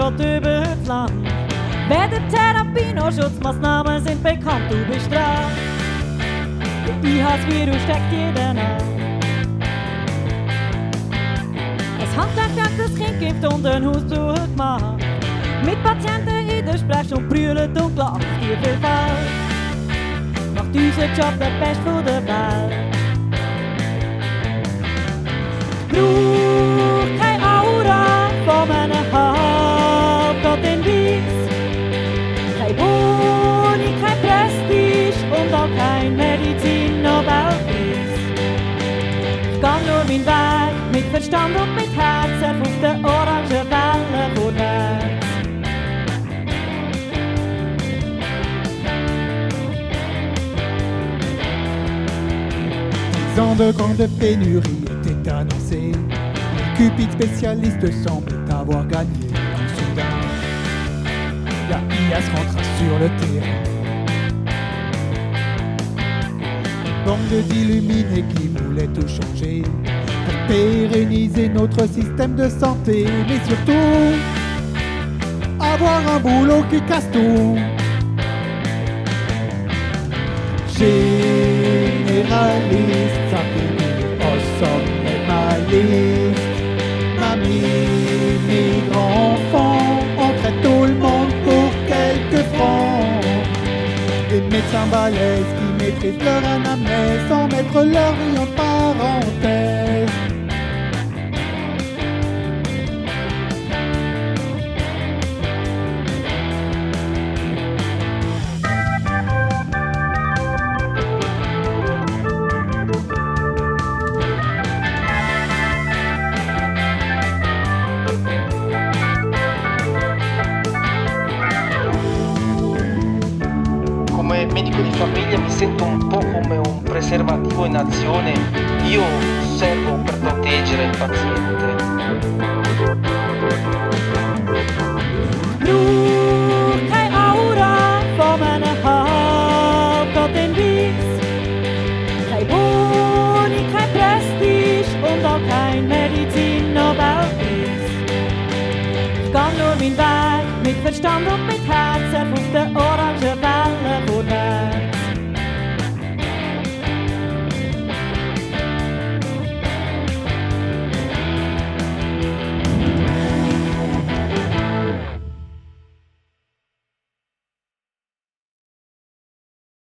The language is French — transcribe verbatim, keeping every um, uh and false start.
gerade über das Land. Weder Therapie noch Schutzmaßnahmen sind bekannt, du bist dran. Der I H S-Virus steckt jeden an. Ein handgeknacktes Kind gibt und einen Hausbesuch gemacht. Mit Patienten in der Sprechstunde brüllt und lacht die Vielfalt. Macht unseren Job der beste von der Welt. Braucht keine Aura von einem Halbgott in Weiss. Kein Boni, kein Prestige und auch kein Medizin-Nobelpreis. Ich geh nur meinen Weg mit Verstand und mit Herz auf der orangen Welle vorwärts. Dix ans de grande pénurie étaient annoncés. Les cupides spécialistes semblent avoir gagné. Quand soudain, la I A S rentra sur le terrain. Une bande d'illuminés qui voulaient tout changer pour pérenniser notre système de santé, mais surtout avoir un boulot qui casse tout. Généraliste, ça finit au sommet ma liste. Mamie, migrants, enfants, on traite tout le monde pour quelques francs. Des médecins balèzes qui maîtrisent leur anamnèse sans mettre leur vie en parenthèse. Come medico di famiglia mi sento un po' come un preservativo in azione, io servo per proteggere il paziente.